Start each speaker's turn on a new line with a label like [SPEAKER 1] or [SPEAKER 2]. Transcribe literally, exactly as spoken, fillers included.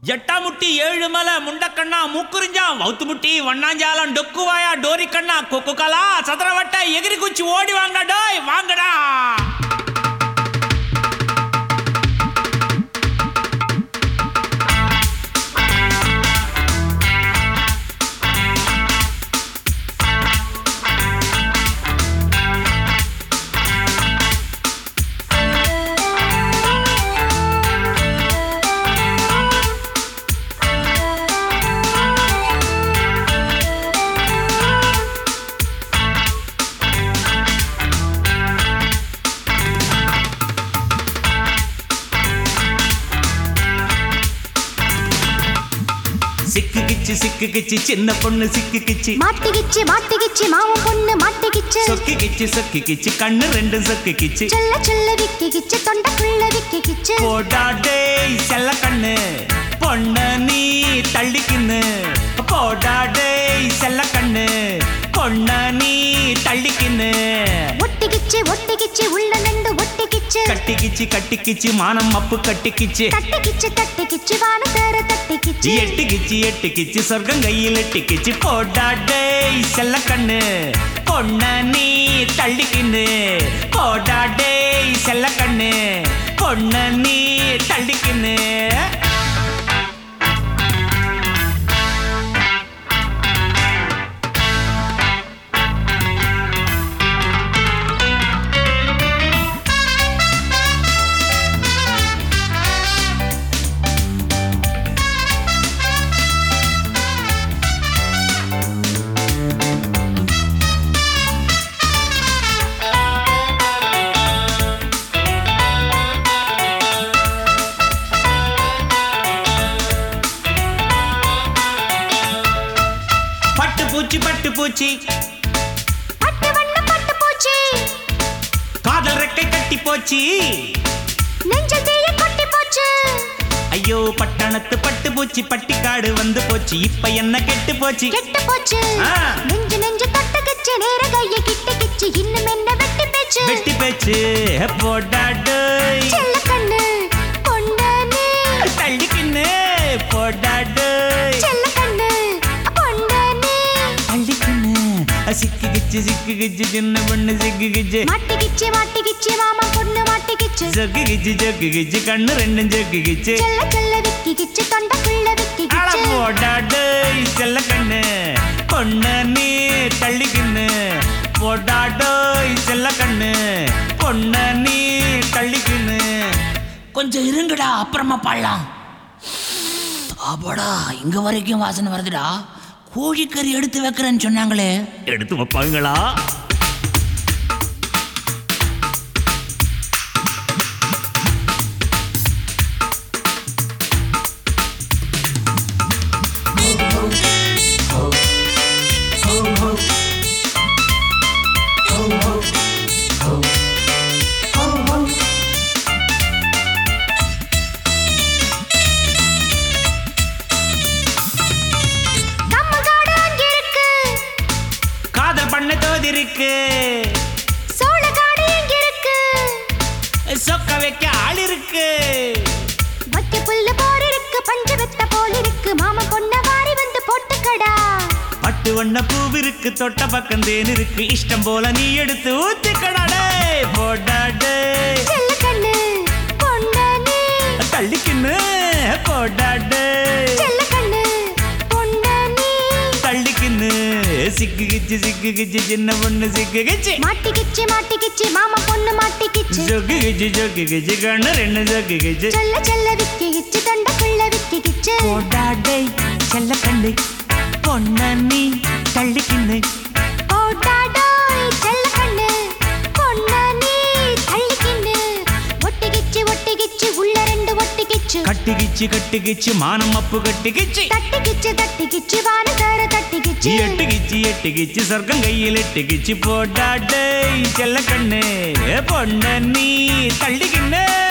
[SPEAKER 1] జట్టాముట్టి ఏడు మల ముండకన్నా ముక్కురింజా వౌతుముట్టి వన్నాంజాలం డొక్కువాయ డోరి కన్నా కొక్కు కల చదరవట్ట ఎగిరి గుచ్చి ఓడి వాంగ డోయ్ వాంగడా சிக்கிக்கிச்சு சிக்கிக்கிச்சு சின்ன பொண்ணு சிக்கிக்கிச்சு
[SPEAKER 2] மாட்டிக்கிச்சு மாட்டிக்கிச்சு மாவு பொண்ணு மாட்டிக்கிச்சு
[SPEAKER 1] சொக்கிக்கிச்சு சொக்கிக்கிச்சு கண்ணு ரெண்டும் சொக்கிக்கிச்சு
[SPEAKER 2] செல்ல செல்ல விக்கிக்கிச்சு தொண்டைக்குள்ள விக்கிக்கிச்சு
[SPEAKER 1] போடாடே செல்ல கண்ணு பொண்ண நீ தள்ளிக்கின்னு போடாடே செல்ல கண்ணு பொண்ண நீ தள்ளிக்கின்னு
[SPEAKER 2] ஒட்டிக்கிச்சு ஒட்டிக்கிச்சு உள்ள நண்டு ஒட்டிக்கிச்சு
[SPEAKER 1] கட்டிக்கிச்சு கட்டிக்கிச்சு மானம் மப்பு கட்டிக்கிச்சு
[SPEAKER 2] தட்டிக்கிச்சு தட்டிக்கிச்சு வானத்தேர தட்டிக்கிச்சு
[SPEAKER 1] எட்டிக்கிச்சு எட்டிக்கிச்சு சொர்க்கம் கையில் எட்டிக்கிச்சு போடாடே செல்ல கண்ணு பொண்ண நீ தள்ளிக்கின்னு போடாடே செல்ல கண்ணு பொண்ண நீ தள்ளிக்கின்னு பூச்சி பட்டு பூச்சி
[SPEAKER 2] பட்டு வண்ண பட்டு பூச்சி
[SPEAKER 1] காதல் ரெக்கை கட்டி போச்சு
[SPEAKER 2] நெஞ்சில் தீய கொட்டி போச்சு
[SPEAKER 1] ஐயோ பட்டணத்து பட்டு பூச்சி பட்டிக்காடு வந்து போச்சு இப்ப என்ன கெட்டு போச்சு
[SPEAKER 2] கெட்டு போச்சு நெஞ்சு நெஞ்சு தொட்டுக்கிச்சு நேர கைய கிட்டிக்கிச்சு இன்னும் என்ன வெட்டி பேச்சு
[SPEAKER 1] வெட்டி பேச்சு போடாடு
[SPEAKER 2] செல்ல கண்ணு பொண்ண நீ
[SPEAKER 1] தள்ளிக்கின்னு போடாடு
[SPEAKER 2] செல்ல கண்ணு பொண்ண நீ
[SPEAKER 1] தள்ளிக்கின்னு சிக்கிக்கிச்சு சிக்கிக்கிச்சு சின்ன பொண்ணு சிக்கிக்கிச்சு
[SPEAKER 2] மாட்டிக்கிச்சு மாட்டிக்கிச்சு மாமா பொண்ணு மாட்டிக்கிச்சு
[SPEAKER 1] ஜொக்கிக்கிச்சு ஜொக்கிக்கிச்சு கண்ணு ரெண்டும் ஜொக்கிக்கிச்சு
[SPEAKER 2] செல்ல செல்ல விக்கிக்கிச்சு தொண்டைக்குள்ள விக்கிக்கிச்சு
[SPEAKER 1] போடாடு செல்ல கண்ணு பொண்ண நீ தள்ளிக்கின்னு போடாடோ செல்ல கண்ணு பொண்ண நீ தள்ளிக்கின்னு கொஞ்சம் இருங்கடா அப்புறமா பாடலாம் அப்பாடா இங்க வரைக்கும் வாசனை வருதுடா கோழிக்கறி எடுத்து வைக்கிறேன்னு சொன்னாங்களே எடுத்து வைப்பாங்களா இருக்கு
[SPEAKER 2] சோளகாடு இங்க இருக்கு
[SPEAKER 1] சொக்க வைக்க ஆள் இருக்கு
[SPEAKER 2] வட்டி புல்லு போர் இருக்கு பஞ்சு வெத்த போல் இருக்கு மாமா பொண்ண வாரி வந்து போட்டுக்கடா
[SPEAKER 1] பட்டு வண்ண பூவு இருக்கு தொட்ட பக்கம் தேன் இருக்கு இஷ்டம் போல நீ எடுத்து ஊத்துக்கடாடே போடாடே
[SPEAKER 2] செல்ல கண்ணு பொண்ண நீ
[SPEAKER 1] தள்ளிக்கின்னு போடாடே
[SPEAKER 2] செல்ல கண்ணு பொண்ண நீ
[SPEAKER 1] தள்ளிக்கின்னு சிக்கிக்கிச்சு சிக்கிக்கிச்சு சின்ன பொண்ணு சிக்கிக்கிச்சு
[SPEAKER 2] மாட்டிக்கிச்சு மாட்டிக்கிச்சு மாமா பொண்ணு மாட்டிக்கிச்சு
[SPEAKER 1] ஜொக்கிக்கிச்சு ஜொக்கிக்கிச்சு கண்ணு ரெண்டு ஜொக்கிக்கிச்சு
[SPEAKER 2] செல்ல செல்ல விக்கிக்கிச்சு தொண்டைக்குள்ள விக்கிக்கிச்சு
[SPEAKER 1] போடாடே செல்ல கண்ணு பொண்ண நீ தள்ளிக்கின்னு
[SPEAKER 2] போடாடோ செல்ல கண்ணு பொண்ண நீ தள்ளிக்கின்னு ஒட்டிக்கிச்சு ஒட்டிக்கிச்சு உள்ள ரெண்டு ஒட்டிக்கிச்சு
[SPEAKER 1] கட்டிக்கிச்சு கட்டிக்கிச்சு மானம் அப்பு கட்டிக்கிச்சு
[SPEAKER 2] தட்டிக்கிச்சு தட்டிக்கிச்சு வானத்தார தட்டிக்கிச்சு
[SPEAKER 1] எட்டுக்கிச்சு எட்டுக்கிச்சு சொர்க்கம் கையில் எட்டுக்கிச்சு போடாடே செல்ல கண்ணு பொண்ண நீ தள்ளிக்கின்னு